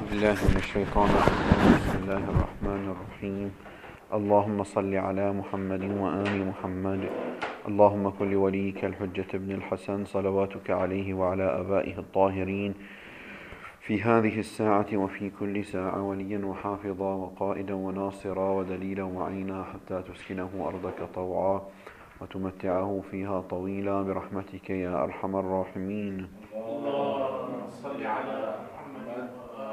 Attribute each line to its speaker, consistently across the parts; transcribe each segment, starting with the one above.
Speaker 1: بالله من الشيطان الرجيم. بسم الله الرحمن الرحيم. اللهم صل على محمد وآل محمد. اللهم كن لوليك الحجة ابن الحسن صلواتك عليه وعلى آبائه الطاهرين في هذه الساعة وفي كل ساعة وليا وحافظا وقائدا وناصرا ودليلا وعينا حتى تسكنه أرضك طوعا وتمتعه فيها طويلا برحمتك يا أرحم الراحمين.
Speaker 2: اللهم صل على محمد.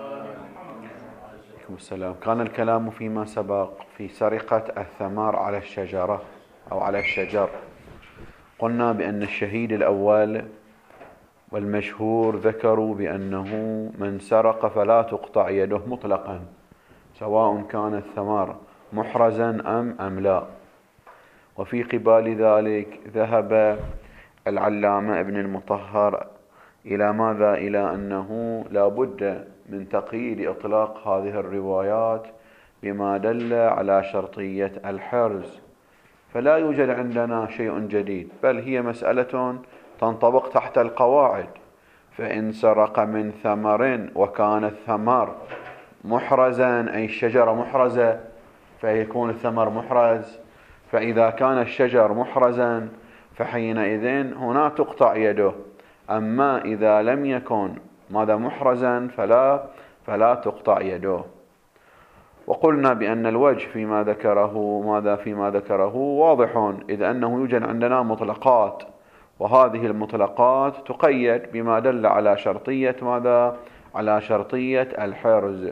Speaker 1: السلام. كان الكلام فيما سبق في سرقة الثمار على الشجرة أو على الشجر. قلنا بأن الشهيد الأول والمشهور ذكروا بأنه من سرق فلا تقطع يده مطلقا، سواء كان الثمار محرزا أم لا. وفي قبال ذلك ذهب العلامة ابن المطهر إلى ماذا؟ إلى أنه لا بد من تقييد إطلاق هذه الروايات بما دل على شرطية الحرز، فلا يوجد عندنا شيء جديد، بل هي مسألة تنطبق تحت القواعد. فإن سرق من ثمر وكان الثمر محرزا، أي الشجرة محرزة، فيكون الثمر محرز. فإذا كان الشجر محرزا فحينئذ هنا تقطع يده. أما إذا لم يكن ماذا محرزا فلا تقطع يده. وقلنا بأن الوجه فيما ذكره واضح، إذ أنه يوجد عندنا مطلقات، وهذه المطلقات تقيد بما دل على شرطية ماذا؟ على شرطية الحرز.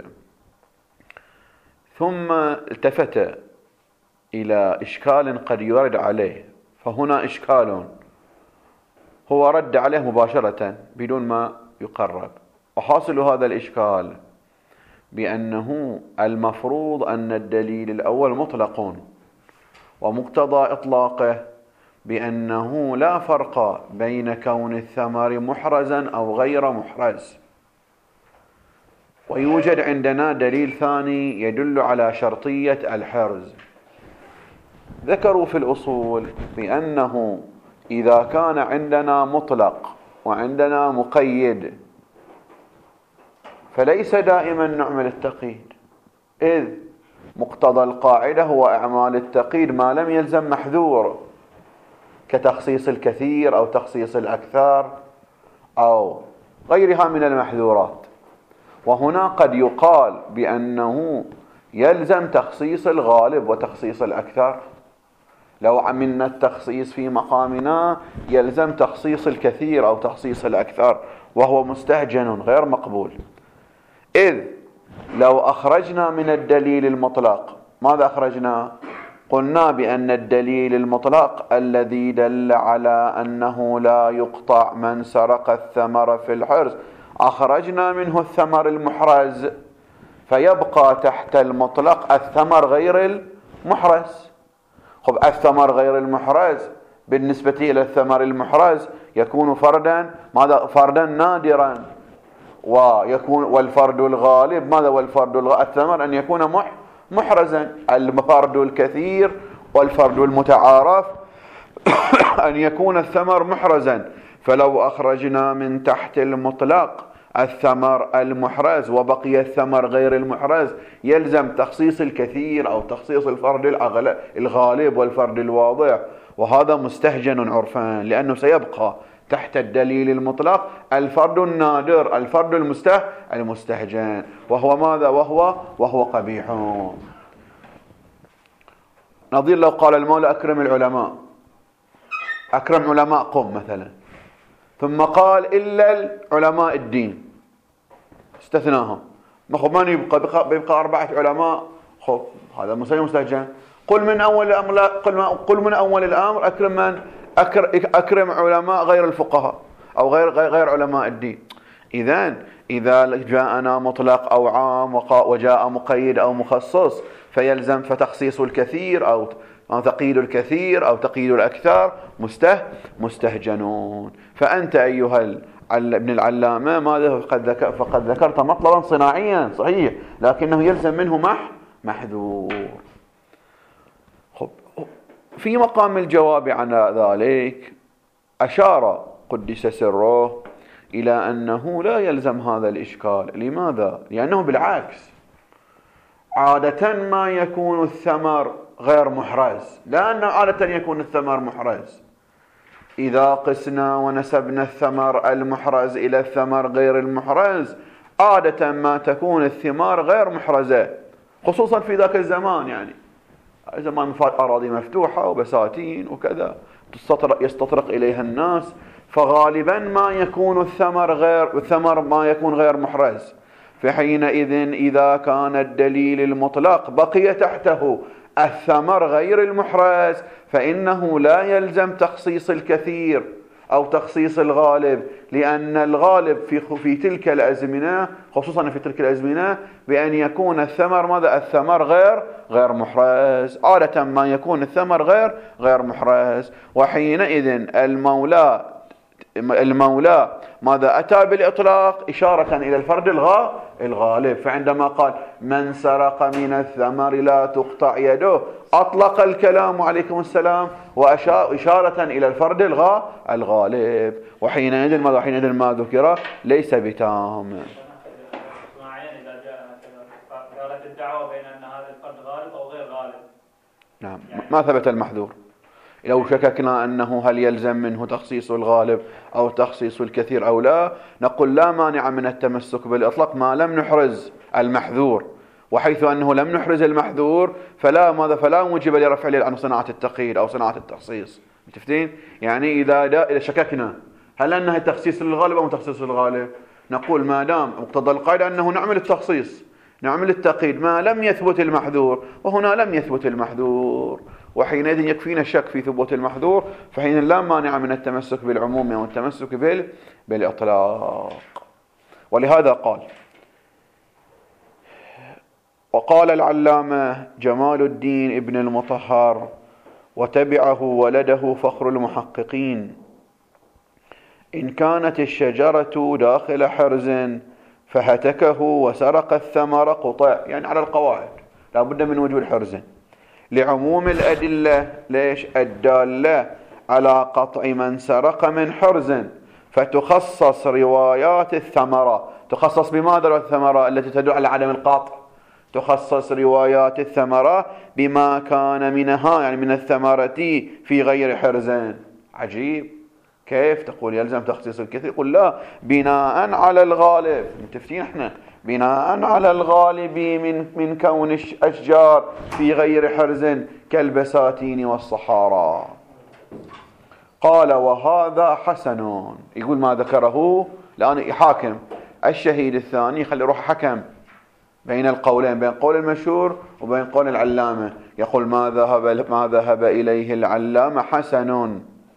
Speaker 1: ثم التفت إلى إشكال قد يرد عليه، فهنا إشكال هو رد عليه مباشرة بدون ما يقرب. وحاصل هذا الإشكال بأنه المفروض أن الدليل الأول مطلق، ومقتضى إطلاقه بأنه لا فرق بين كون الثمر محرزا أو غير محرز. ويوجد عندنا دليل ثاني يدل على شرطية الحرز. ذكروا في الأصول بأنه إذا كان عندنا مطلق وعندنا مقيد فليس دائما نعمل التقييد، إذ مقتضى القاعدة هو إعمال التقييد ما لم يلزم محذور، كتخصيص الكثير أو تخصيص الأكثر أو غيرها من المحذورات. وهنا قد يقال بأنه يلزم تخصيص الغالب وتخصيص الأكثر. لو عملنا التخصيص في مقامنا يلزم تخصيص الكثير أو تخصيص الأكثر، وهو مستهجن غير مقبول. إذ لو أخرجنا من الدليل المطلق، ماذا أخرجنا؟ قلنا بأن الدليل المطلق الذي دل على أنه لا يقطع من سرق الثمر في الحرز، أخرجنا منه الثمر المحرز، فيبقى تحت المطلق الثمر غير المحرز. خب الثمر غير المحرز بالنسبة إلى الثمر المحرز يكون فردا نادرا، ويكون والفرد الغالب ماذا؟ الثمر أن يكون محرزا. الفرد الكثير والفرد المتعارف أن يكون الثمر محرزا. فلو أخرجنا من تحت المطلق الثمر المحرز وبقي الثمر غير المحرز يلزم تخصيص الكثير أو تخصيص الفرد الغالب والفرد الواضح، وهذا مستهجن عرفا، لأنه سيبقى تحت الدليل المطلق الفرد النادر، الفرد المستهجن، وهو ماذا؟ وهو قبيح. نظير لو قال المولى أكرم العلماء، أكرم علماء قوم مثلا، ثم قال إلا العلماء الدين، استثناهم، من يبقى 4 علماء. خب هذا مستهجن. قل من أول الأمر أكرم علماء غير الفقهاء أو غير علماء الدين. إذا جاءنا مطلق أو عام وجاء مقيد أو مخصص فيلزم فتخصيص الكثير أو تقييد الكثير أو تقييد الأكثر مستهجنون. فأنت أيها ابن العلامة ماذا؟ فقد ذكرت مطلبا صناعيا صحيح، لكنه يلزم منه محذور. في مقام الجواب عن ذلك أشار قدس سره إلى أنه لا يلزم هذا الإشكال. لماذا؟ لأنه بالعكس عادة ما يكون الثمر غير محرز، لأنه عادة يكون الثمر محرز. إذا قسنا ونسبنا الثمر المحرز إلى الثمر غير المحرز، عادة ما تكون الثمار غير محرزة، خصوصا في ذاك الزمان. يعني زمان أراضي مفتوحة وبساتين وكذا يستطرق إليها الناس، فغالبا ما يكون الثمر ما يكون غير محرز. فحينئذ إذا كان الدليل المطلق بقي تحته الثمر غير المحرز، فإنه لا يلزم تخصيص الكثير أو تخصيص الغالب، لأن الغالب في تلك الأزمنة، خصوصا في تلك الأزمنة، بأن يكون الثمر ماذا؟ الثمر غير محرز. عادة ما يكون الثمر غير محرز. وحينئذ المولى ماذا أتى بالإطلاق؟ إشارة إلى الفرد الغالب. فعندما قال من سرق من الثمر لا تقطع يده، أطلق الكلام عليكم السلام وإشارة إلى الفرد الغالب. وحينئذ ما ذكر ليس بتام.
Speaker 2: قالت الدعوة بين أن هذا الفرد غالب أو غير غالب.
Speaker 1: نعم، ما ثبت المحذور. لو شككنا أنه هل يلزم منه تخصيص الغالب أو تخصيص الكثير أو لا، نقول لا مانع من التمسك بالإطلاق ما لم نحرز المحذور. وحيث أنه لم نحرز المحذور فلا موجب لرفع عن صناعة التقييد أو صناعة التخصيص. متفقين؟ يعني إذا شككنا هل أنها تخصيص للغالب أو تخصيص الغالب، نقول ما دام مقتضى القاعدة أنه نعمل التخصيص، نعمل التقييد ما لم يثبت المحذور، وهنا لم يثبت المحذور، وحينئذ يكفينا الشك في ثبوت المحذور، فحين لا مانع من التمسك بالعموم أو التمسك بالإطلاق. ولهذا قال: وقال العلامة جمال الدين ابن المطهر وتبعه ولده فخر المحققين: إن كانت الشجرة داخل حرز فهتكه وسرق الثمر قطع، يعني على القواعد لا بد من وجود حرز، لعموم الأدلة ليش الدالة على قطع من سرق من حرز، فتخصص روايات الثمرة. تخصص بماذا الثمرة التي تدل على عدم القطع؟ تخصص روايات الثمرة بما كان منها، يعني من الثمرة في غير حرز. عجيب، كيف تقول يلزم تخصيص الكثير؟ يقول لا، بناء على الغالب. متفقين احنا بناء على الغالب من كون الأشجار في غير حرز كالبساتين والصحارى. قال: وهذا حسن. يقول ما ذكره الآن يحاكم الشهيد الثاني، يخلي يروح حكم بين القولين، بين قول المشهور وبين قول العلامة. يقول ما ذهب إليه العلامة حسن.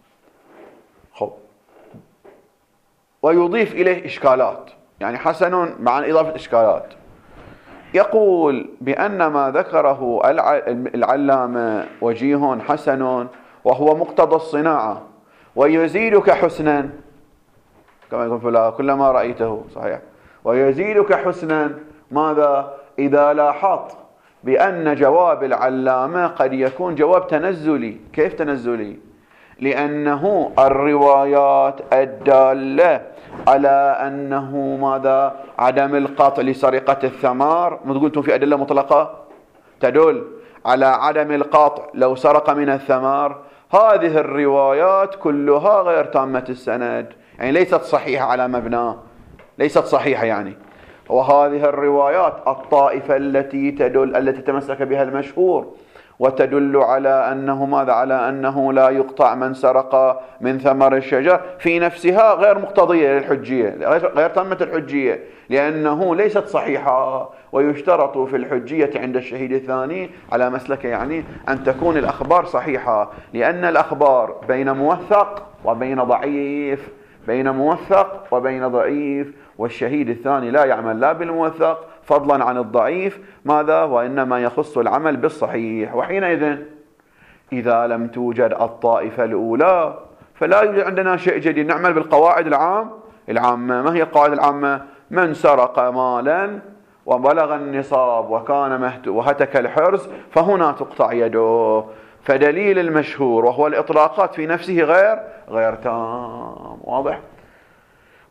Speaker 1: ويضيف إليه إشكالات، يعني حسن مع إضافة إشكالات. يقول بأن ما ذكره العلامة وجيه حسن وهو مقتضى الصناعة، ويزيدك حسنا، كما يقول فلان كلما رأيته، صحيح، ويزيدك حسنا. ماذا؟ إذا لاحظت بأن جواب العلامة قد يكون جواب تنزلي. كيف تنزلي؟ لأنه الروايات الدالة على أنه ماذا؟ عدم القطع لسرقة الثمار. ما قلتم في أدلة مطلقة تدل على عدم القطع لو سرق من الثمار. هذه الروايات كلها غير تامة السند، يعني ليست صحيحة على مبناه، ليست صحيحة يعني. وهذه الروايات الطائفة التي تمسك بها المشهور وتدل على أنه ماذا؟ على أنه لا يقطع من سرق من ثمر الشجر، في نفسها غير مقتضية للحجية، غير تامة الحجية، لأنه ليست صحيحة. ويشترط في الحجية عند الشهيد الثاني على مسلك يعني أن تكون الأخبار صحيحة، لأن الأخبار بين موثق وبين ضعيف، بين موثق وبين ضعيف، والشهيد الثاني لا يعمل لا بالموثق فضلا عن الضعيف، ماذا؟ وإنما يخص العمل بالصحيح. وحينئذ إذا لم توجد الطائفة الأولى فلا يوجد عندنا شيء جديد، نعمل بالقواعد العامة. ما هي القواعد العامة؟ من سرق مالا وبلغ النصاب وكان وهتك الحرز فهنا تقطع يده. فدليل المشهور وهو الإطلاقات في نفسه غير تام. واضح؟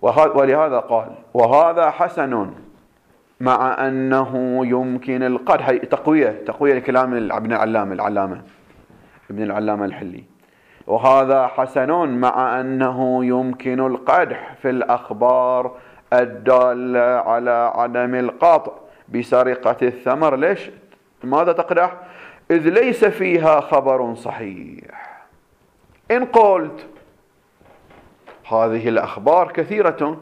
Speaker 1: ولهذا قال وهذا حسن مع أنه يمكن القدح. تقوية لكلام العلامة ابن العلامة الحلي. وهذا حسن مع أنه يمكن القدح في الأخبار الدالة على عدم القطع بسرقة الثمر. ليش؟ ماذا تقدح؟ إذ ليس فيها خبر صحيح. إن قلت هذه الأخبار كثيرة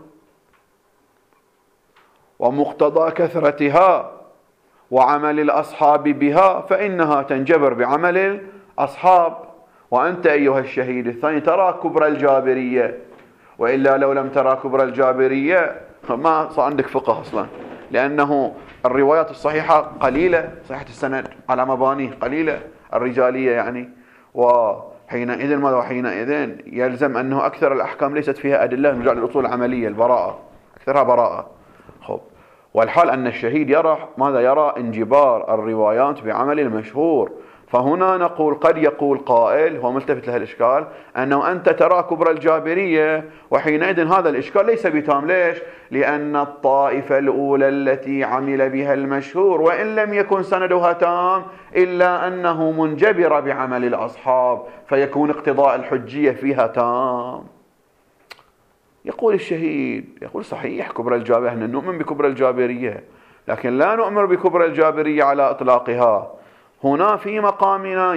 Speaker 1: ومقتضى كثرتها وعمل الأصحاب بها فإنها تنجبر بعمل الأصحاب. وأنت أيها الشهيد الثاني ترى كبرى الجابرية، وإلا لو لم ترى كبرى الجابرية ما صار عندك فقه أصلا، لأنه الروايات الصحيحة قليلة، صحيحة السند على مبانيه قليلة الرجالية يعني. وحينئذ ماذا؟ وحينئذ يلزم أنه أكثر الأحكام ليست فيها أدلة من رجال الأصول العملية، البراءة أكثرها براءة. خب، والحال أن الشهيد يرى ماذا؟ يرى انجبار الروايات بعمل المشهور. فهنا نقول قد يقول قائل هو ملتفت له الإشكال أنه أنت ترى كبرى الجابرية، وحينئذ هذا الإشكال ليس بتام. ليش؟ لأن الطائفة الأولى التي عمل بها المشهور وإن لم يكن سندها تام إلا أنه منجبر بعمل الأصحاب، فيكون اقتضاء الحجية فيها تام. يقول الشهيد، يقول صحيح كبرى الجابرية، احنا نؤمن بكبرى الجابرية لكن لا نؤمن بكبرى الجابرية على إطلاقها. هنا في مقامنا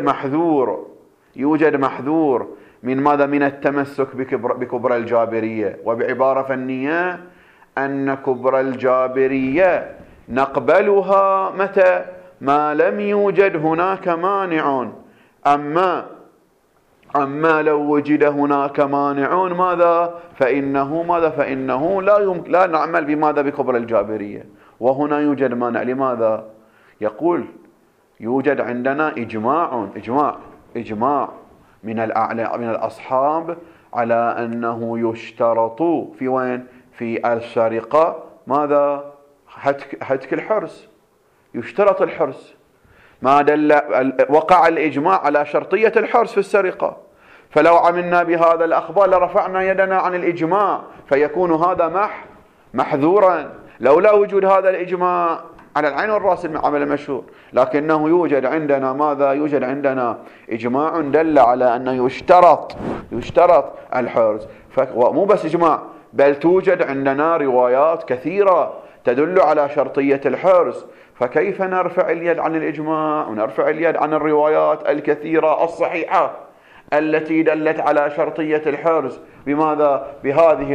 Speaker 1: يوجد محذور من ماذا؟ من التمسك بكبرى الجابرية. وبعبارة فنية أن كبرى الجابرية نقبلها متى؟ ما لم يوجد هناك مانع. أما لو وجد هناك مانع ماذا؟ فإنه لا نعمل بماذا؟ بكبرى الجابرية. وهنا يوجد مانع. لماذا؟ يقول يوجد عندنا إجماع من الأصحاب على أنه يشترط في وين؟ في السرقة ماذا؟ هتك الحرز، يشترط الحرز. ما دل وقع الإجماع على شرطية الحرز في السرقة، فلو عملنا بهذا الأخبار لرفعنا يدنا عن الإجماع، فيكون هذا محذورا لولا وجود هذا الإجماع على العين والرأس عمل المشهور. لكنه يوجد عندنا ماذا؟ يوجد عندنا إجماع دل على أنه يشترط الحرز. ومو بس إجماع، بل توجد عندنا روايات كثيرة تدل على شرطية الحرز. فكيف نرفع اليد عن الإجماع ونرفع اليد عن الروايات الكثيرة الصحيحة التي دلت على شرطية الحرز؟ بماذا؟ بهذه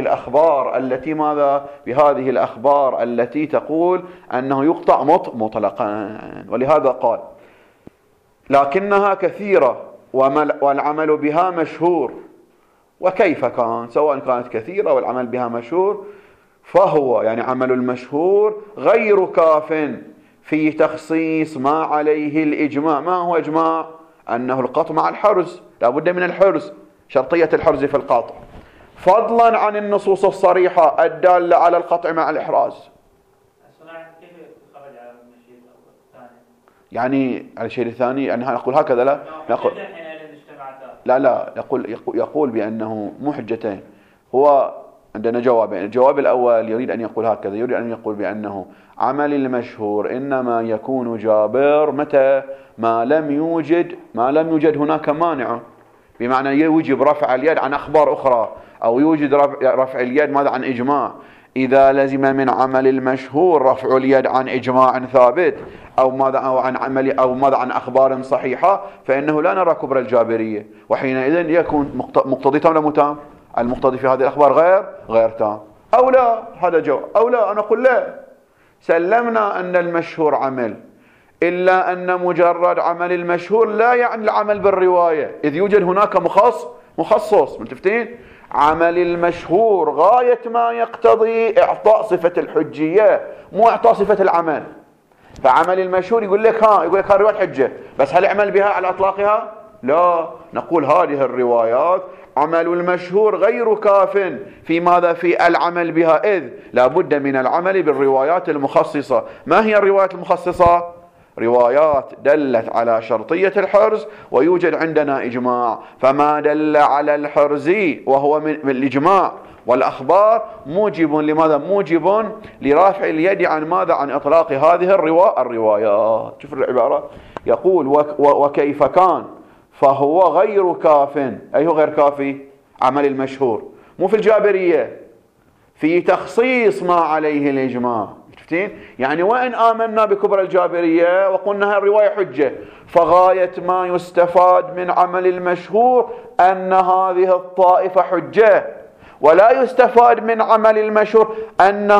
Speaker 1: الأخبار التي تقول أنه يقطع مطلقا. ولهذا قال لكنها كثيرة والعمل بها مشهور. وكيف كان؟ سواء كانت كثيرة والعمل بها مشهور فهو يعني عمل المشهور غير كاف في تخصيص ما عليه الإجماع. ما هو إجماع؟ أنه القطع مع الحرز، لا بد من الحرز، شرطية الحرز في القطع، فضلا عن النصوص الصريحة الدالة على القطع مع الإحراز.
Speaker 2: كيف خرج على الشيء الثاني؟
Speaker 1: يعني على الشيء الثاني أنها نقول هكذا؟ لا نقول لا يقول بأنه مو حجتين. هو عندنا جوابين. الجواب الأول يريد أن يقول هكذا، يريد أن يقول بأنه عمل المشهور إنما يكون جابر متى؟ ما لم يوجد هناك مانع، بمعنى يوجب رفع اليد عن أخبار أخرى، أو يوجد رفع اليد ماذا؟ عن إجماع. إذا لزم من عمل المشهور رفع اليد عن إجماع ثابت أو ماذا عن أخبار صحيحة، فإنه لا نرى كبرى الجابرية، وحينئذ يكون مقتضي تام ولا متام؟ المقتضي في هذه الأخبار غير تام. أو لا، هذا جواب. أو لا، أنا أقول لا، سلمنا أن المشهور عمل، إلا أن مجرد عمل المشهور لا يعني العمل بالرواية، إذ يوجد هناك مخصص. ملتفتين؟ عمل المشهور غاية ما يقتضي إعطاء صفة الحجية، مو إعطاء صفة العمل. فعمل المشهور يقول لك الروايات حجة، بس هل يعمل بها على إطلاقها؟ لا. نقول هذه الروايات عمل المشهور غير كاف في ماذا؟ في العمل بها، إذ لا بد من العمل بالروايات المخصصة. ما هي الروايات المخصصة؟ روايات دلت على شرطية الحرز ويوجد عندنا إجماع، فما دل على الحرز وهو من الإجماع والأخبار موجب لماذا؟ موجب لرافع اليد عن ماذا؟ عن إطلاق هذه الروايات. شوف العبارة، يقول وكيف كان فهو غير كاف. أي هو غير كافي؟ عمل المشهور، مو في الجابرية، في تخصيص ما عليه الإجماع. شفتين؟ يعني وإن آمنا بكبر الجابرية وقلنا الرواية حجة، فغاية ما يستفاد من عمل المشهور أن هذه الطائفة حجة، ولا يستفاد من عمل المشهور أن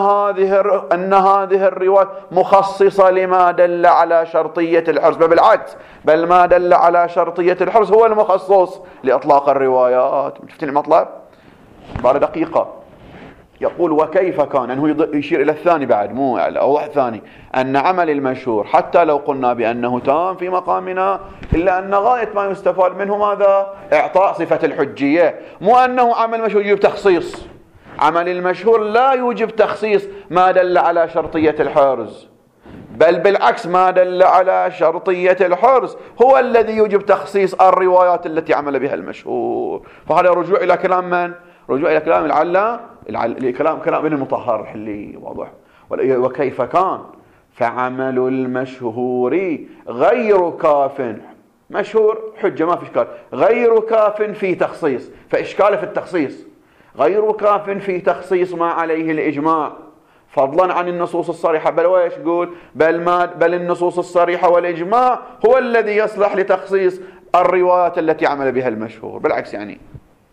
Speaker 1: هذه الرواية مخصصة لما دل على شرطية الحرز، بل بالعكس، بل ما دل على شرطية الحرز هو المخصص لإطلاق الروايات. شفتين المطلب؟ عبارة دقيقة. يقول وكيف كان، أنه يشير إلى الثاني بعد، مو الأوضح الثاني، أن عمل المشهور حتى لو قلنا بأنه تام في مقامنا، إلا أن غاية ما يستفاد منه ماذا؟ إعطاء صفة الحجية، مو أنه عمل مشهور يوجب تخصيص. عمل المشهور لا يوجب تخصيص ما دل على شرطية الحرز، بل بالعكس، ما دل على شرطية الحرز هو الذي يوجب تخصيص الروايات التي عمل بها المشهور. فهذا رجوع إلى كلام من؟ رجوع إلى كلام كلام ابن المطهر الحلي، واضح. وكيف كان فعمل المشهور غير كاف، مشهور حجة ما في إشكال، غير كاف في تخصيص، فإشكال في التخصيص، غير كاف في تخصيص ما عليه الإجماع فضلا عن النصوص الصريحة. بل ويش يقول؟ بل النصوص الصريحة والإجماع هو الذي يصلح لتخصيص الروايات التي عمل بها المشهور، بالعكس يعني.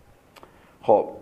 Speaker 1: خب،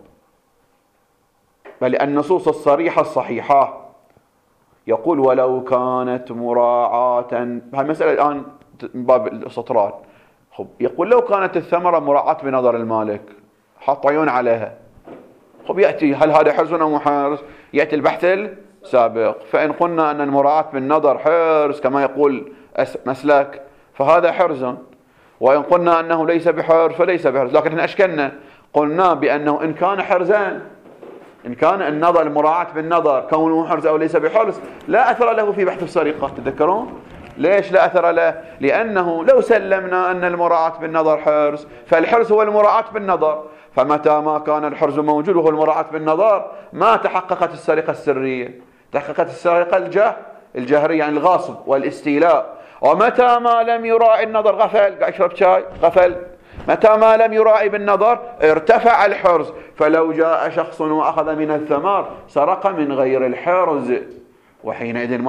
Speaker 1: بل النصوص الصريحة الصحيحة، يقول ولو كانت مراعاة، هالمسألة الآن باب السطرات. خب، يقول لو كانت الثمرة مراعاة بنظر المالك، حط عيون عليها، خب يأتي هل هذا حرز أو مو حرز؟ يأتي البحث السابق. فإن قلنا أن المراعاة بالنظر حرز كما يقول مسلك فهذا حرز، وإن قلنا أنه ليس بحرز فليس بحرز. لكن احنا أشكلنا قلنا بأنه إن كان حرزان، إن كان النظر المراعاة بالنظر كونه حرز أو ليس بحرز لا أثر له في بحث السرقة. تذكرون ليش لا أثر له؟ لأنه لو سلمنا أن المراعاة بالنظر حرز، فالحرز هو المراعاة بالنظر، فمتى ما كان الحرز موجود وهو المراعاة بالنظر ما تحققت السرقة السرية، تحققت السرقة الجهرية، يعني الغاصب والاستيلاء. ومتى ما لم يراعي النظر غفل، قاعد يشرب شاي غفل، متى ما لم يراعي بالنظر ارتفع الحرز. فلو جاء شخص وأخذ من الثمار سرق من غير الحرز، وحينئذ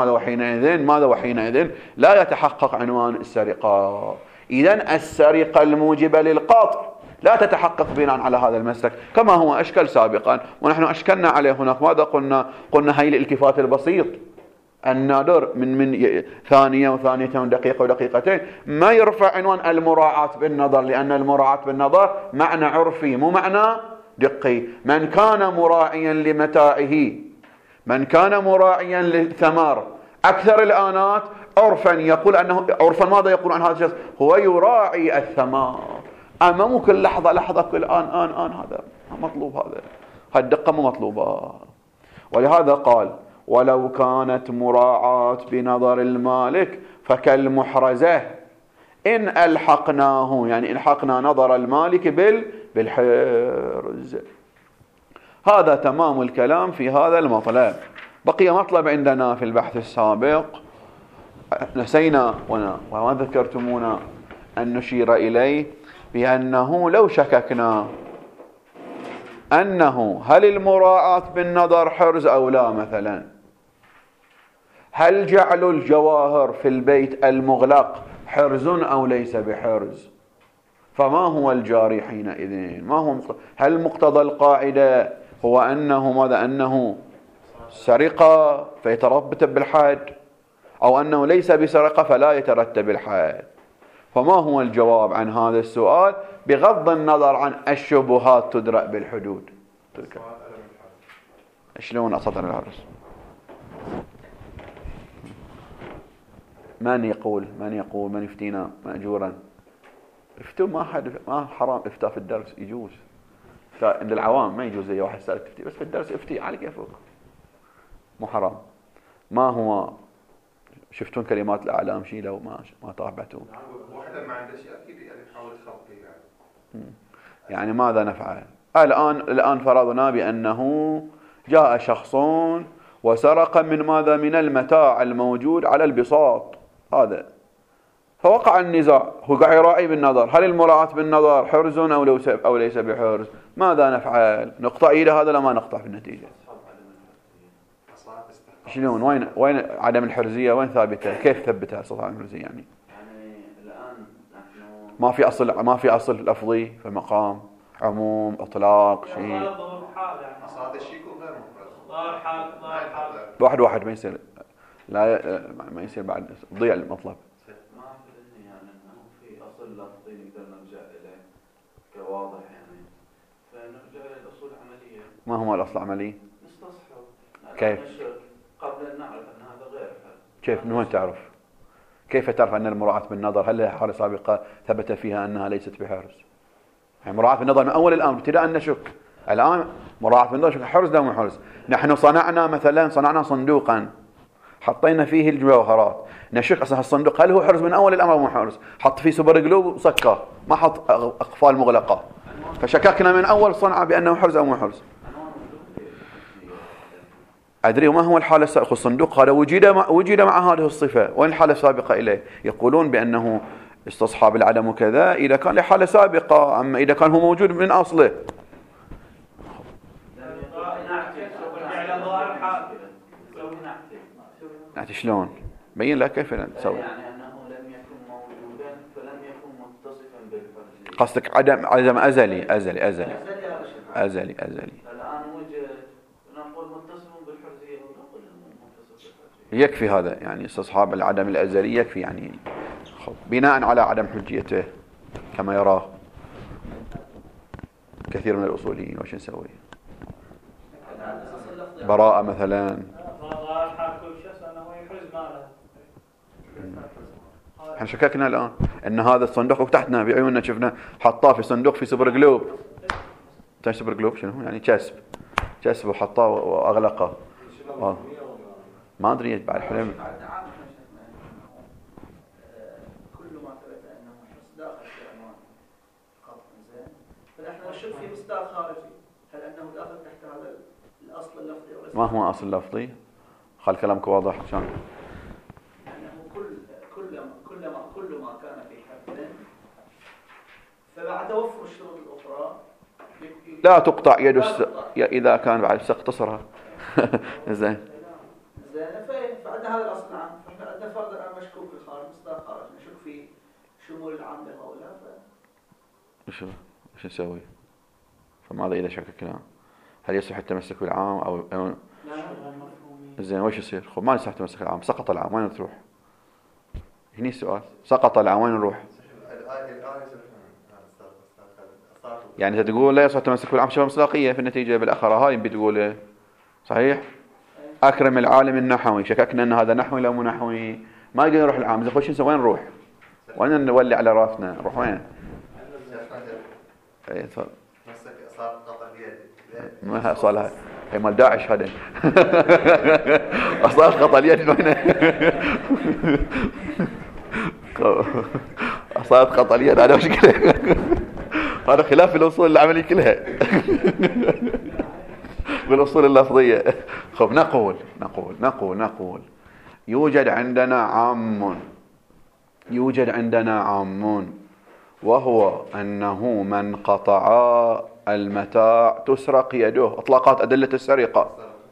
Speaker 1: وحينئذ لا يتحقق عنوان السرقة. إذن السرقة الموجبة للقطع لا تتحقق بناء على هذا المسلك كما هو أشكل سابقا، ونحن أشكلنا عليه هناك. ماذا قلنا هاي الالتفات البسيط النادر من ثانية وثانيتين ودقيقة ودقيقتين ما يرفع عنوان المراعاة بالنظر، لأن المراعاة بالنظر معنى عرفي مو معنى دقي. من كان مراعيا لمتاعه، من كان مراعيا للثمار أكثر الآنات عرفا، يقول أنه عرفا ماذا يقول عن هذا الشخص؟ هو يراعي الثمار، أما مو كل لحظة كل آن هذا مطلوب، هذا الدقة مو مطلوبة. ولهذا قال ولو كانت مراعاة بنظر المالك فكالمحرزة إن ألحقناه، يعني ألحقنا نظر المالك بالحرز. هذا تمام الكلام في هذا المطلب. بقي مطلب عندنا في البحث السابق نسينا وما ذكرتمونا أن نشير إليه، بأنه لو شككنا أنه هل المراعاة بالنظر حرز أو لا، مثلا هل جعل الجواهر في البيت المغلق حرز أو ليس بحرز، فما هو الجاري حينئذ؟ ما هو هل مقتضى القاعدة هو أنه ماذا؟ أنه سرقة فيترتب بالحد، أو أنه ليس بسرقة فلا يترتب الحد؟ فما هو الجواب عن هذا السؤال بغض النظر عن الشبهات تدرأ بالحدود؟ شلون أسطر الحرز؟ من يقول من يفتينا مأجورا؟ افتوا، ما حرام افتاء في الدرس، يجوز عند العوام، ما يجوز زي واحد سألك تفتي، بس في الدرس افتي على كيفك، مو حرام. ما هو شفتون كلمات الأعلام شيء لو ما تابعتون؟
Speaker 3: واحدة ما عنده شيء أكيد يعني يحاول يخبطه
Speaker 1: يعني ماذا نفعل؟ الآن فرضنا بأنه جاء شخص وسرق من ماذا؟ من المتاع الموجود على البساط هذا، فوقع النزاع، هو قاعد يراعي بالنظر، هل المراعاة بالنظر حرز أو ليس بحرز؟ ماذا نفعل؟ نقطع إيده هذا لما نقطع في النتيجة؟ شلون؟ وين عدم الحرزية؟ وين ثابتة؟ كيف ثبتها استطاع الحرزية؟ يعني
Speaker 4: الآن نحن
Speaker 1: ما في أصل لفظي في مقام عموم إطلاق شيء.
Speaker 3: أصل هذا الشيء يكون غير
Speaker 1: واحد
Speaker 3: مفرز.
Speaker 1: واحد ما يصير، لا ما يصير بعد ضيع المطلب.
Speaker 4: ما أعتقد يعني أنه في أصل لفظي نقدر نرجع إليه كواضح يعني، فنرجع إلى الأصول العملية.
Speaker 1: ما هو الأصل العملي؟
Speaker 4: نستصحب
Speaker 1: كيف؟
Speaker 4: قبل أن نعرف أن هذا غير حرز.
Speaker 1: كيف؟ من وين تعرف؟ كيف تعرف أن المراعاة بالنظر هل لها حالة سابقة ثبت فيها أنها ليست بحرز؟ يعني مراعاة بالنظر من أول الأمر ابتداء نشك، الآن مراعاة بالنظر حرز لا مو حرز. نحن صنعنا صندوقا حطينا فيه الجوهرات، نشك أصلا الصندوق هل هو حرز من أول الأمر مو حرز، حط فيه سوبر جلوب وسكر، ما حط أقفال مغلقة، فشككنا من أول صنعة بأنه حرز أو مو حرز. أدري وما هو الحالة السابقة؟ الصندوق هذا وجد مع هذه الصفة، وين الحالة السابقة إليه؟ يقولون بأنه استصحاب العدم وكذا إذا كان له حالة سابقة، أما إذا كان هو موجود من أصله. نعطي شلون؟ بين لك كيف نسوي.
Speaker 4: يعني أنه لم يكن موجودا فلم يكن متصفا بالحرزية.
Speaker 1: قصدك عدم أزلي.
Speaker 4: الآن وجد نقول متصف بالحرزية ونقول متصف بالحرزية.
Speaker 1: يكفي هذا يعني استصحاب العدم الأزلي يكفي يعني بناء على عدم حجيته كما يراه كثير من الأصوليين. وش نسوي؟ براءة مثلا. احنا شككنا الآن ان هذا الصندوق وفتحنا بعيوننا شفنا حطاه في صندوق في سوبر جلوب. سوبر جلوب شنو يعني؟ كسب وحطاه واغلقه. ما ادري بعد حلم.
Speaker 5: كل ما ثبت انه حرز داخل في عنوان قطع زين، فنحن نشك في مصداق خارجي، هل انه داخل تحت هذا الاصل اللفظي او
Speaker 1: ما هو اصل لفظي؟ خل كلامك واضح عشان
Speaker 5: كل ما كان في حرز فبعد توفر الشروط الاخرى
Speaker 1: لا تقطع يد اذا كان بعد اختصرها. زين
Speaker 5: فعند هذا الاصل نعم، فاحنا عندنا فرض الان مشكوك في الخارج مصداق خارج، نشك في شمول العام لهؤلاء
Speaker 1: وش نسوي؟ فماذا اذا شككنا؟ هل يصح التمسك بالعام او زين وش يصير؟ خب ما يصح التمسك بالعام، سقط العام، وين تروح؟ هني السؤال، سقط العام وين نروح؟ يعني تقول لا يصح التمسك بالعام شبه مصداقية في النتيجة بالأخرى، هاي بتقول صحيح؟ أكرم العالم النحوي، شككنا أن هذا نحوي لو مو نحوي، ما يقدر نروح العام، إذا خوش وين نروح؟ وين نولي على راسنا؟ نروح وين؟ ما صالها هي مال داعش هذا. أصلا خطأ اليد وين؟ أصلا خطأ اليد هذا مشكلة. هذا خلاف الأصول العملية كلها. بالأصول اللفظية. خب نقول يوجد عندنا عام وهو أنه من قطع المتاع تسرق يده. إطلاقات أدلة السرقة.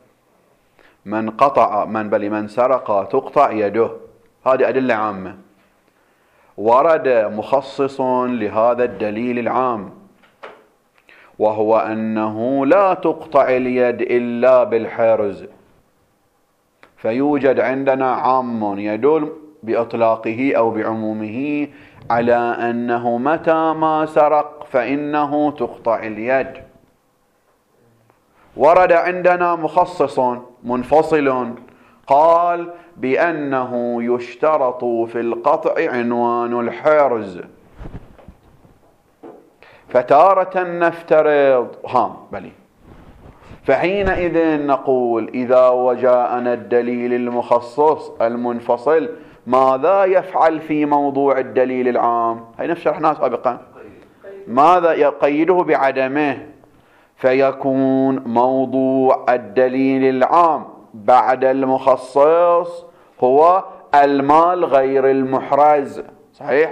Speaker 1: من سرق تقطع يده، هذه أدلة عامة. ورد مخصص لهذا الدليل العام وهو أنه لا تقطع اليد إلا بالحرز، فيوجد عندنا عام يدل بإطلاقه أو بعمومه على أنه متى ما سرق فإنه تقطع اليد. ورد عندنا مخصص منفصل قال بأنه يشترط في القطع عنوان الحرز، فتارة نفترض فحينئذ نقول إذا وجاءنا الدليل المخصص المنفصل ماذا يفعل في موضوع الدليل العام؟ هي نفس شرحناه سابقا. ماذا يقيده بعدمه؟ فيكون موضوع الدليل العام بعد المخصص هو المال غير المحرز. صحيح؟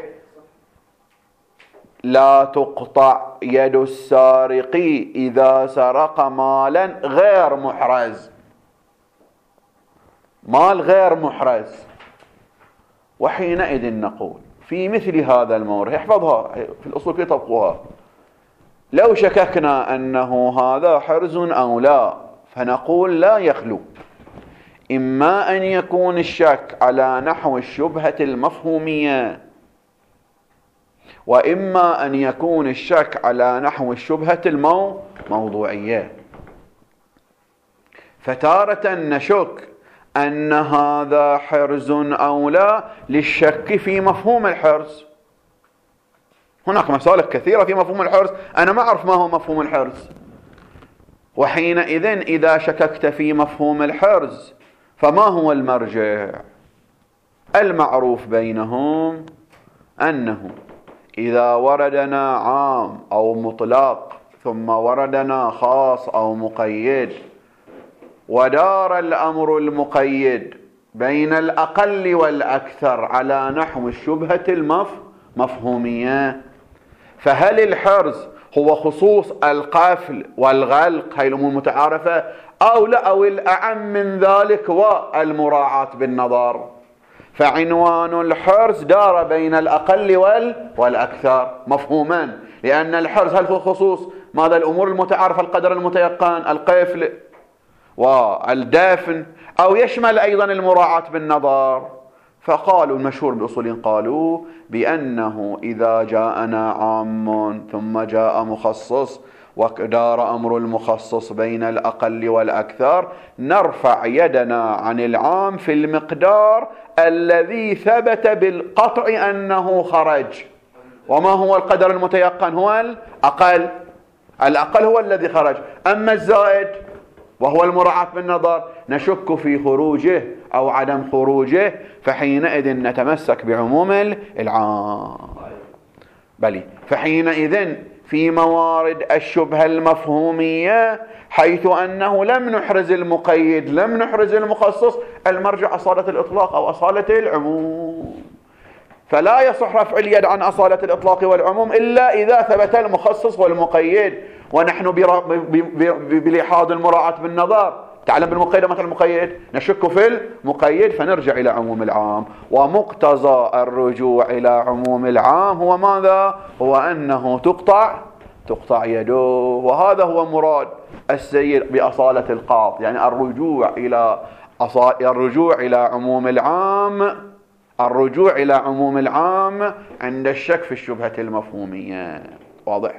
Speaker 1: لا تقطع يد السارق إذا سرق مالا غير محرز، مال غير محرز. وحينئذ نقول في مثل هذا المورد، احفظها في الأصول كي طبقوها، لو شككنا أنه هذا حرز أو لا فنقول لا يخلو إما أن يكون الشك على نحو الشبهة المفهومية، وإما أن يكون الشك على نحو الشبهة الموضوعية. فتارة نشك أن هذا حرز أو لا للشك في مفهوم الحرز. هناك مسالك كثيرة في مفهوم الحرز، أنا ما أعرف ما هو مفهوم الحرز. وحينئذ إذا شككت في مفهوم الحرز فما هو المرجع؟ المعروف بينهم أنه إذا وردنا عام أو مطلق ثم وردنا خاص أو مقيد ودار الأمر المقيد بين الأقل والأكثر على نحو الشبهة المفهومية، فهل الحرز هو خصوص القفل والغلق، هاي الأمور المتعارفة، أو لا، أو الأعم من ذلك والمراعاة بالنظر؟ فعنوان الحرز دار بين الأقل والأكثر مفهوما، لأن الحرز هل هو خصوص ماذا؟ الأمور المتعارفة، القدر المتيقن، القفل والدافن، أو يشمل أيضا المراعاة بالنظر؟ فقالوا المشهور بالأصولين قالوا بأنه إذا جاءنا عام ثم جاء مخصص ودار أمر المخصص بين الأقل والأكثر نرفع يدنا عن العام في المقدار الذي ثبت بالقطع أنه خرج. وما هو القدر المتيقن؟ هو الأقل. الأقل هو الذي خرج. أما الزائد وهو المراعاة بالنظر نشك في خروجه أو عدم خروجه، فحينئذ نتمسك بعموم العام. بلي، فحينئذ في موارد الشبهة المفهومية حيث أنه لم نحرز المقيد لم نحرز المخصص، المرجع أصالة الإطلاق أو أصالة العموم. فلا يصح رفع اليد عن أصالة الإطلاق والعموم إلا إذا ثبت المخصص والمقيد، ونحن بلحاظ المراعاة بالنظر تعلم بالمقيد مثل المقيد نشك في المقيد فنرجع إلى عموم العام. ومقتضى الرجوع إلى عموم العام هو ماذا؟ هو أنه تقطع يده، وهذا هو مراد السيد بأصالة القاط، يعني الرجوع إلى عموم العام، الرجوع إلى عموم العام عند الشك في الشبهة المفهومية. واضح؟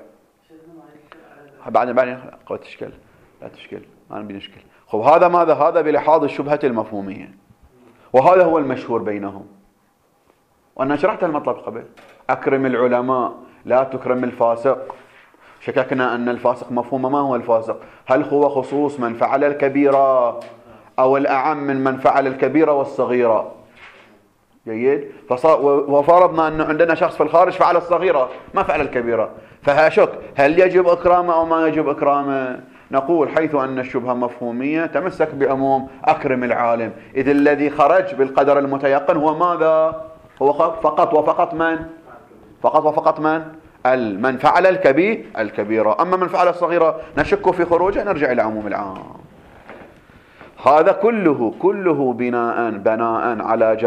Speaker 1: بعدين قوة تشكل لا تشكل ما نبي نشكل. خب هذا ماذا؟ هذا بلحاظ الشبهة المفهومية، وهذا هو المشهور بينهم. وأنا شرحت المطلب قبل، أكرم العلماء لا تكرم الفاسق. شككنا أن الفاسق مفهوم. ما هو الفاسق؟ هل هو خصوص من فعل الكبيرة أو الأعم من فعل الكبيرة والصغيرة؟ جيد. وفرضنا أن عندنا شخص في الخارج فعل الصغيرة ما فعل الكبيرة، فهاشك هل يجب إكرامه أو ما يجب إكرامه؟ نقول حيث أن الشبهة مفهومية تمسك بعموم أكرم العالم، إذ الذي خرج بالقدر المتيقن هو ماذا؟ هو فقط وفقط من؟ فقط وفقط من فعل الكبيرة. أما من فعل الصغيرة نشك في خروجه نرجع إلى عموم العام. هذا كله بناء على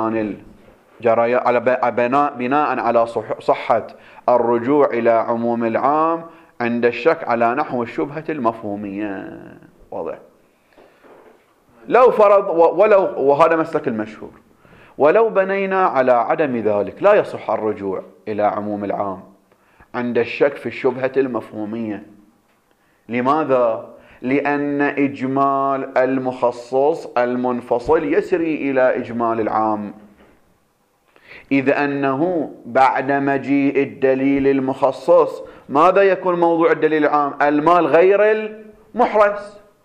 Speaker 1: بناء على صحة الرجوع إلى عموم العام عند الشك على نحو الشبهة المفهومية. واضح؟ لو فرض وهذا مسلك المشهور، ولو بنينا على عدم ذلك لا يصح الرجوع إلى عموم العام عند الشك في الشبهة المفهومية. لماذا؟ لأن إجمال المخصص المنفصل يسري إلى إجمال العام، إذ أنه بعد مجيء الدليل المخصص ماذا يكون موضوع الدليل العام؟ المال غير المحرز.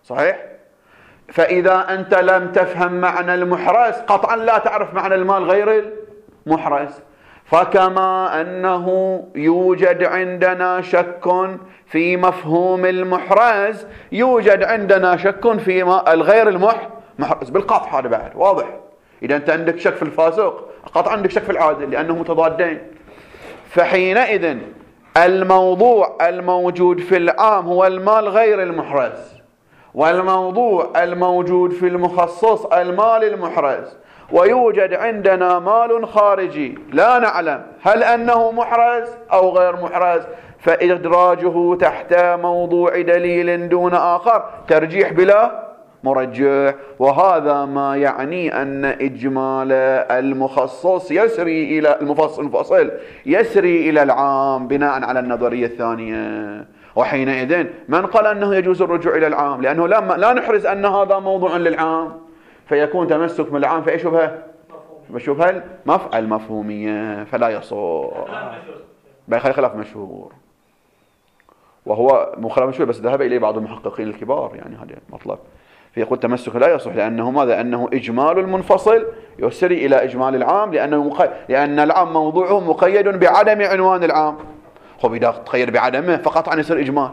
Speaker 1: صحيح؟ فإذا أنت لم تفهم معنى المحرز قطعا لا تعرف معنى المال غير المحرز. فكما أنه يوجد عندنا شك في مفهوم المحرز، يوجد عندنا شك في الغير المحرز بالقطع. هذا بعد واضح. إذا أنت عندك شك في الفاسق قطعا عندك شك في العادل لأنه متضادين. فحينئذ الموضوع الموجود في العام هو المال غير المحرز، والموضوع الموجود في المخصص المال المحرز، ويوجد عندنا مال خارجي لا نعلم هل أنه محرز أو غير محرز، فإدراجه تحت موضوع دليل دون آخر ترجيح بلا مرجح. وهذا ما يعني أن إجمال المخصص يسري إلى المفصل يسري إلى العام بناء على النظرية الثانية. وحينئذ من قال أنه يجوز الرجوع إلى العام؟ لأنه لا نحرز أن هذا موضوع للعام، فيكون تمسك من العام في أي شبهة؟ بشبهة المفهومية، فلا يصح. بخلاف خلاف مشهور، وهو مخالف مشهور بس ذهب إليه بعض المحققين الكبار، يعني هذا مطلب. فيقول تمسك لا يصح لأنه ماذا؟ أنه إجمال المنفصل يسري إلى إجمال العام، لأن العام موضوعه مقيد بعدم عنوان العام. خب إذا تقيد بعدمه فقط عن يصير إجمال.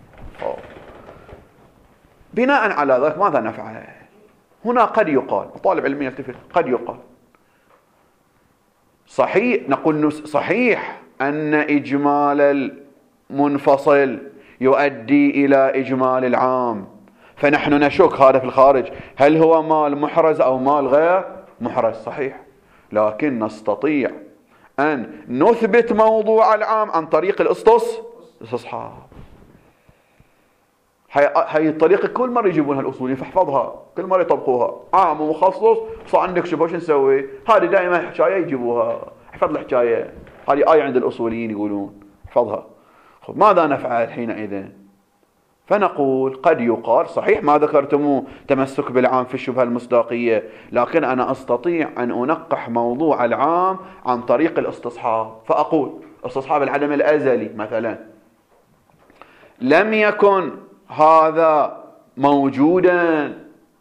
Speaker 1: بناء على ذلك ماذا نفعل؟ هنا قد يقال، طالب علمي يلتفت، قد يقال صحيح، نقول صحيح أن إجمال المنفصل يؤدي إلى إجمال العام، فنحن نشك هذا في الخارج هل هو مال محرز أو مال غير محرز. صحيح، لكن نستطيع أن نثبت موضوع العام عن طريق الاستصحاب. هاي الطريقة كل مرة يجيبونها الأصوليين، فاحفظها كل مرة يطبقوها. عام ومخصص صار عندك شبه، شو نسوي؟ هذه دائما حكاية يجيبوها، احفظ الحكاية، هذه آية عند الأصوليين يقولون احفظها. خب ماذا نفعل حينئذ؟ فنقول قد يقال صحيح ما ذكرتموه تمسك بالعام في الشبهة المصداقية، لكن أنا أستطيع أن أنقح موضوع العام عن طريق الاستصحاب. فأقول استصحاب العدم الأزلي مثلا، لم يكن هذا موجودا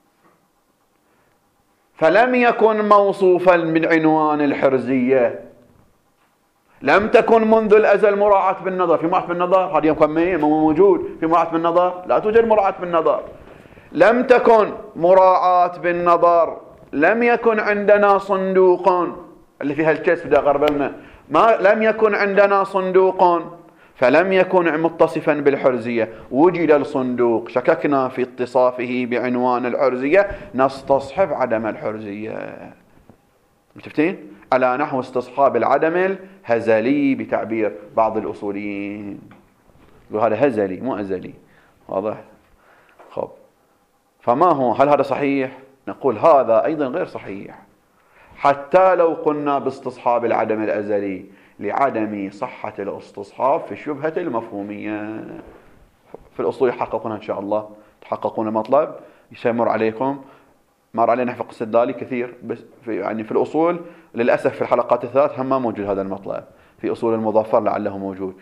Speaker 1: فلم يكن موصوفا بالعنوان الحرزية، لم تكن منذ الأزل مراعاة بالنظر. في مراعاة بالنظر هذا يوم موجود في مراعاة بالنظر؟ لا توجد مراعاة بالنظر. لم تكن مراعاة بالنظر، لم يكن عندنا صندوق اللي فيها الكسب ده غربلنا، لم يكن عندنا صندوق فلم يكن متصفا بالحرزية. وجد الصندوق، شككنا في اتصافه بعنوان الحرزية، نستصحب عدم الحرزية. متفقين؟ على نحو استصحاب العدم الهزلي بتعبير بعض الأصوليين، وهذا هزلي مو أزلي. واضح؟ خب فما هو؟ هل هذا صحيح؟ نقول هذا أيضا غير صحيح، حتى لو قلنا باستصحاب العدم الأزلي لعدم صحة الاستصحاب في الشبهة المفهومية. في الأصول يحققون إن شاء الله، تحققون مطلب يسمر عليكم، مر علينا في قصة ذلك كثير، بس يعني في الأصول للأسف في الحلقات الثلاث هم ما موجود هذا المطلب. في أصول المظفر لعله موجود.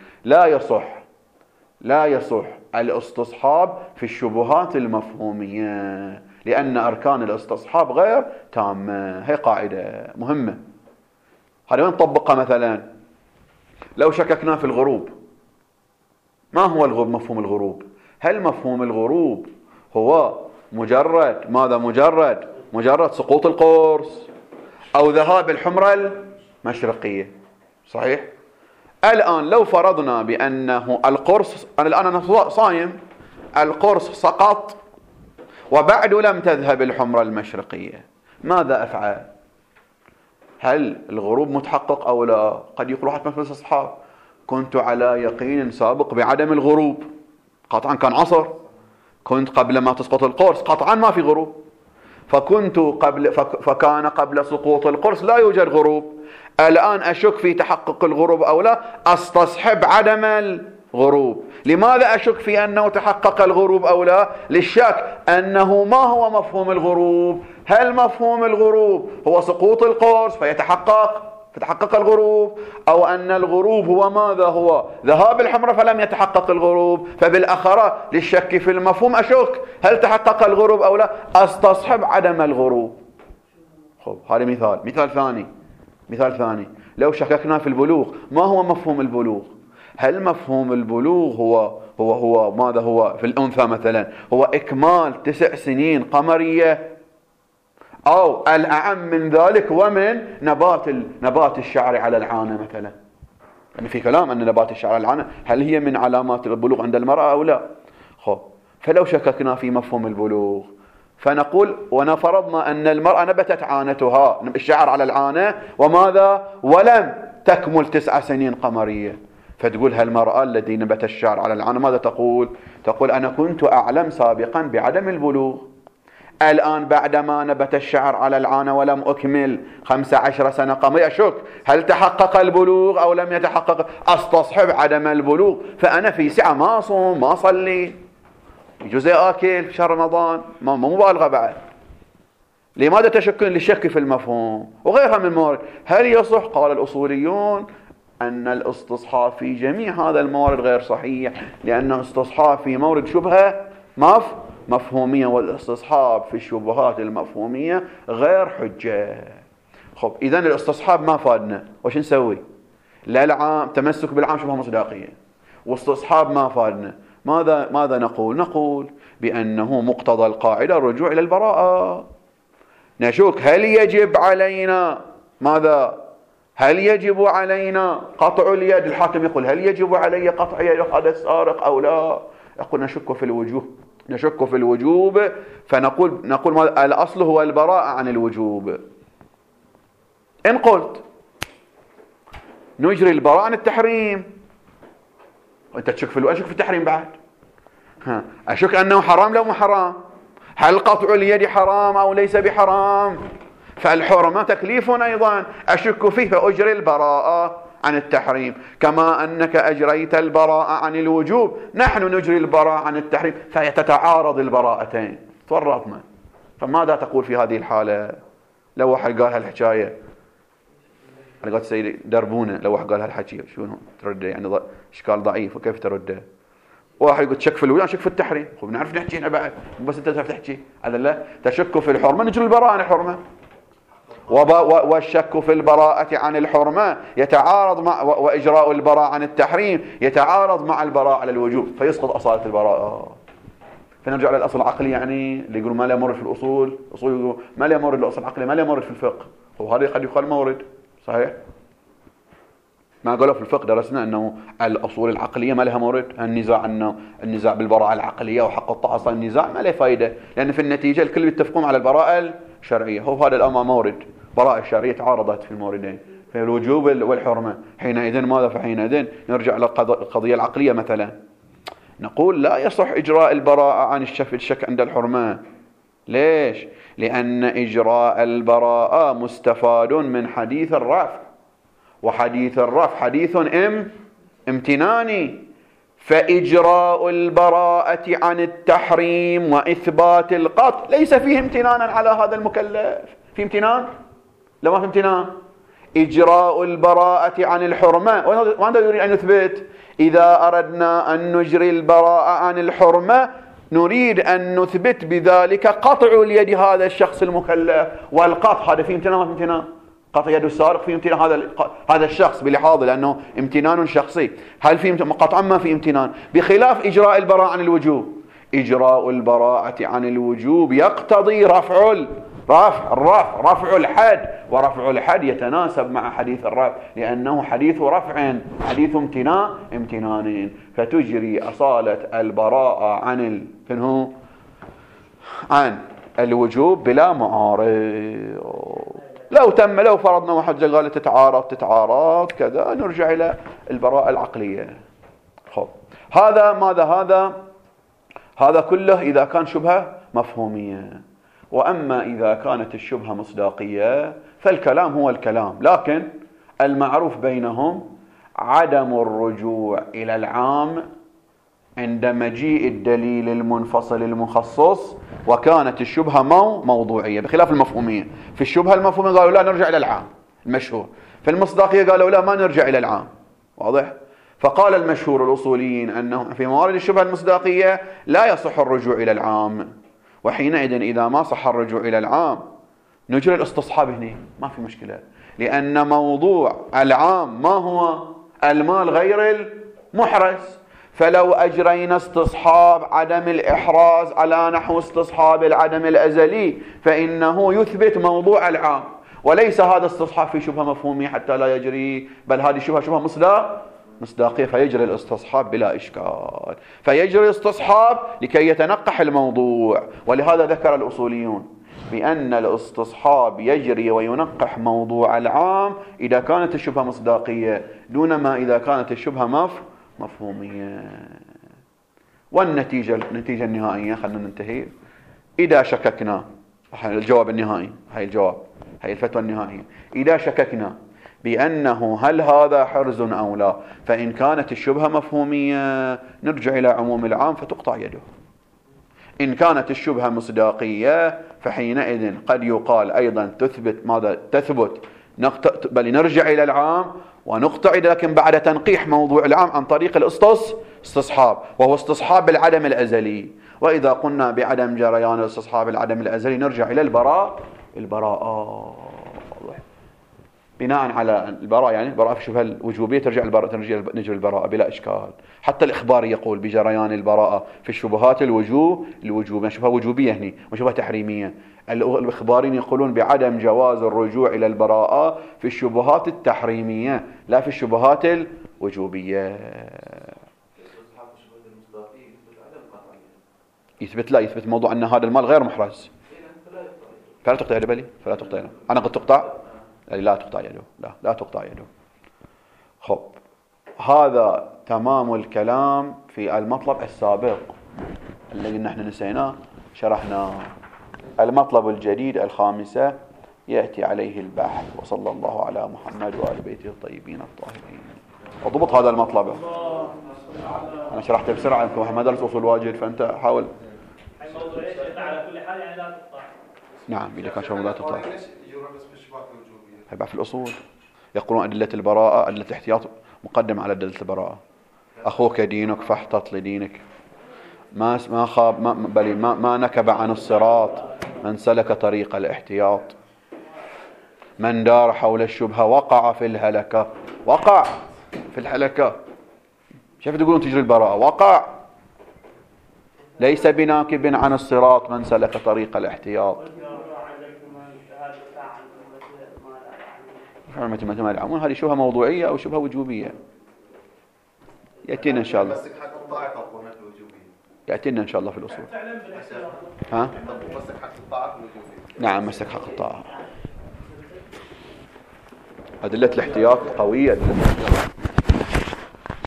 Speaker 1: لا يصح الاستصحاب في الشبهات المفهومية، لأن أركان الاستصحاب غير تامة. هي قاعدة مهمة. هذا وين نطبقها؟ مثلا لو شككنا في الغروب، ما هو مفهوم الغروب؟ هل مفهوم الغروب هو مجرد ماذا؟ مجرد سقوط القرص أو ذهاب الحمرة المشرقية؟ صحيح؟ الآن لو فرضنا بأنه القرص، أنا صايم، القرص سقط وبعد لم تذهب الحمرة المشرقية، ماذا أفعل؟ هل الغروب متحقق أو لا؟ قد يقول واحد مثل الأصحاب كنت على يقين سابق بعدم الغروب، قطعا كان عصر، كنت قبل ما تسقط القرص قطعا ما في غروب، فكان قبل سقوط القرص لا يوجد غروب. الآن أشك في تحقق الغروب أو لا، أستصحب عدم الغروب. لماذا أشك في أنه تحقق الغروب أو لا؟ للشك أنه ما هو مفهوم الغروب؟ هل مفهوم الغروب هو سقوط القرص فيتحقق فتحقق الغروب، أو أن الغروب هو ماذا؟ هو ذهاب الحمرة فلم يتحقق الغروب، فبالأخرى للشك في المفهوم أشك هل تحقق الغروب أو لا، أستصحب عدم الغروب. خب هذا مثال ثاني. لو شككنا في البلوغ، ما هو مفهوم البلوغ؟ هل مفهوم البلوغ هو ماذا؟ هو في الأنثى مثلا هو إكمال 9 سنين قمرية، أو الأعم من ذلك ومن نبات الشعر على العانة مثلا؟ يعني في كلام أن نبات الشعر على العانة هل هي من علامات البلوغ عند المرأة أو لا؟ خب فلو شككنا في مفهوم البلوغ فنقول ونفرضنا أن المرأة نبتت عانتها الشعر على العانة وماذا؟ ولم تكمل 9 سنين قمرية، فتقول هالمرأة التي نبت الشعر على العانة ماذا تقول؟ تقول أنا كنت أعلم سابقا بعدم البلوغ، الآن بعدما نبت الشعر على العانة ولم أكمل 15 سنة قمرية أشك هل تحقق البلوغ أو لم يتحقق، أستصحب عدم البلوغ، فأنا في سعة ما أصوم ما أصلي، يجوز آكل في شهر رمضان، ما مبالغة بعد. لماذا تشكون؟ للشك في المفهوم وغيرها من الموارد. هل يصح؟ قال الأصوليون أن الاستصحاب في جميع هذا الموارد غير صحيح، لأن استصحاب في مورد شبهة مفهومية، والاستصحاب في الشبهات المفهومية غير حجة. خب إذن الاستصحاب ما فادنا، وش نسوي؟ لا العام تمسك بالعام شبهة مصداقية، واستصحاب ما فادنا، ماذا نقول؟ نقول بأنه مقتضى القاعدة الرجوع إلى البراءة. نشوك هل يجب علينا ماذا؟ هل يجب علينا قطع اليد؟ الحاكم يقول هل يجب علي قطع يد هذا السارق أو لا؟ يقول نشك في الوجوب، فنقول ماذا؟ الأصل هو البراءة عن الوجوب. إن قلت نجري البراءة عن التحريم، وانت تشك في أشك في التحريم بعد، أشك أنه حرام لو مو حرام، هل قطع اليد حرام أو ليس بحرام؟ فالحرمة تكليف أيضا أشك فيه، فأجري البراءة عن التحريم، كما أنك أجريت البراءة عن الوجوب نحن نجري البراءة عن التحريم، فيتتعارض البراءتين، تورطنا. فماذا تقول في هذه الحالة؟ لو واحد قال هالحكاية، أنا قلت سيدي دربونا، لو واحد قال هالحكي شنو ترده؟ يعني إشكال ضعيف وكيف ترده؟ واحد يقول تشك في الوجوب، شك في التحريم، خب نعرف نحكي هنا بعد، بس انت تعرف تحكي هذا لا تشك في الحرمة نجري البراءة عن الحرمة، والشك في البراءة عن الحرمة يتعارض مع وإجراء البراءة عن التحريم يتعارض مع البراءة على الوجوب، فيسقط أصالة البراءة. فنرجع للأصل العقلي، يعني اللي يقولوا ما لا مورد في الأصول يقولوا ما لا مورد الأصل العقلي، ما لا مورد في الفقه، وهذا قد يقال مورد صحيح. ما قالوا في الفقه درسنا أنه الأصول العقلية ما لها مورد، النزاع بالبراءة العقلية وحق الطاعة النزاع ما له فائدة، لأن في النتيجة الكل يتفقون على البراءة الشرعية، هو هذا الأمر مورد، براءة الشرعية تعارضت في الموردين في الوجوب والحرمة، حينئذ ماذا؟ فحينئذ نرجع للقضية العقلية مثلا، نقول لا يصح إجراء البراءة عن الشك عند الحرمة. ليش؟ لأن إجراء البراءة مستفاد من حديث الرفع، وحديث الرفع حديث امتناني، فإجراء البراءة عن التحريم وإثبات القطع ليس فيه امتنانا على هذا المكلف. في امتنان؟ لا ما في امتنان. إجراء البراءة عن الحرمة، وماذا يريد أن يثبت؟ إذا أردنا أن نجري البراءة عن الحرمة نريد أن نثبت بذلك قطع اليد هذا الشخص المكلف، والقطع هذا فيه امتنان ما في امتنان؟ قطع يد السارق في امتنان هذا الشخص بلحاظه لأنه امتنان شخصي، هل في قطعا ما في امتنان، بخلاف إجراء البراءة عن الوجوب. إجراء البراءة عن الوجوب يقتضي رفع الحد، ورفع الحد يتناسب مع حديث الرفع لأنه حديث رفع حديث امتنانين، فتجري أصالة البراءة عن الوجوب بلا معارض. لو فرضنا واحد قال تتعارض كذا نرجع إلى البراءة العقلية. خب هذا كله إذا كان شبهة مفهومية، وأما إذا كانت الشبهة مصداقية فالكلام هو الكلام، لكن المعروف بينهم عدم الرجوع إلى العام عند مجيء الدليل المنفصل المخصص، وكانت الشبهة موضوعية بخلاف المفهومية. في الشبهة المفهومية قالوا لا نرجع إلى العام المشهور، في المصداقية قالوا لا، ما نرجع إلى العام. واضح؟ فقال المشهور الأصوليين أنه في موارد الشبهة المصداقية لا يصح الرجوع إلى العام، وحينئذ إذا ما صح الرجوع إلى العام نجري الاستصحاب هنا، ما في مشكلة، لأن موضوع العام ما هو؟ المال غير المحرز. فلو أجرينا استصحاب عدم الإحراز على نحو استصحاب العدم الأزلي فإنه يثبت موضوع العام، وليس هذا استصحاب في شبهة مفهومية حتى لا يجري، بل هذه شبهة مصداقية، فيجري الاستصحاب بلا إشكال. فيجري الاستصحاب لكي يتنقح الموضوع. ولهذا ذكر الأصوليون بأن الاستصحاب يجري وينقح موضوع العام إذا كانت الشبهة مصداقية، دون ما إذا كانت الشبهة مفهومية. والنتيجة النهائية، خلنا ننتهي. إذا شككنا، الجواب النهائي، هاي الفتوى النهائية، إذا شككنا بأنه هل هذا حرز أو لا، فإن كانت الشبهة مفهومية نرجع إلى عموم العام فتقطع يده. إن كانت الشبهة مصداقية فحينئذ قد يقال أيضا تثبت بل نرجع إلى العام ونقطع، لكن بعد تنقيح موضوع العام عن طريق الاستصحاب، وهو استصحاب العدم الأزلي. وإذا قلنا بعدم جريان الاستصحاب العدم الأزلي نرجع إلى البراءة. بناء على البراءة، يعني البراءة في الشبهة الوجوبية ترجع نجري البراءة بلا إشكال. حتى الإخبار يقول بجريان البراءة في الشبهات الوجوب، شبهة وجوبية هنا وشبهة تحريمية. الإخبارين يقولون بعدم جواز الرجوع إلى البراءة في الشبهات التحريمية لا في الشبهات الوجوبية. يثبت موضوع أن هذا المال غير محرز، فلا تقطع يده. بلي فلا تقطع يده. أنا قد تقطع؟ لا تقطع يده، لا تقطع يده. خب، هذا تمام الكلام في المطلب السابق الذي نحن نسيناه شرحناه. المطلب الجديد الخامسة يأتي عليه البحث. وصلى الله على محمد وآل بيته الطيبين الطاهرين. اضبط هذا المطلب. أنا شرحته بسرعة، يمكن ما درس أصول واجد، فأنت حاول.
Speaker 2: على كل حال يعني لا تقطع.
Speaker 1: نعم، إذا كان شرط لا تقطع. هيبقى في الأصول يقولون أدلة البراءة، أدلة الاحتياط مقدم على أدلة البراءة. أخوك دينك فاحتط لدينك. ما نكب عن الصراط من سلك طريق الاحتياط. من دار حول الشبهة وقع في الهلكة. وقع في الهلكة. شايف تقولون تجري البراءة؟ وقع. ليس بناكب عن الصراط من سلك طريق الاحتياط. ما العمون هذه شبهة موضوعية أو شبهة وجوبية؟ يأتينا إن شاء الله. يأتينا إن شاء الله في الأصول. ها؟ نعم، مسك حق الطاعة. أدلة الاحتياط قوية.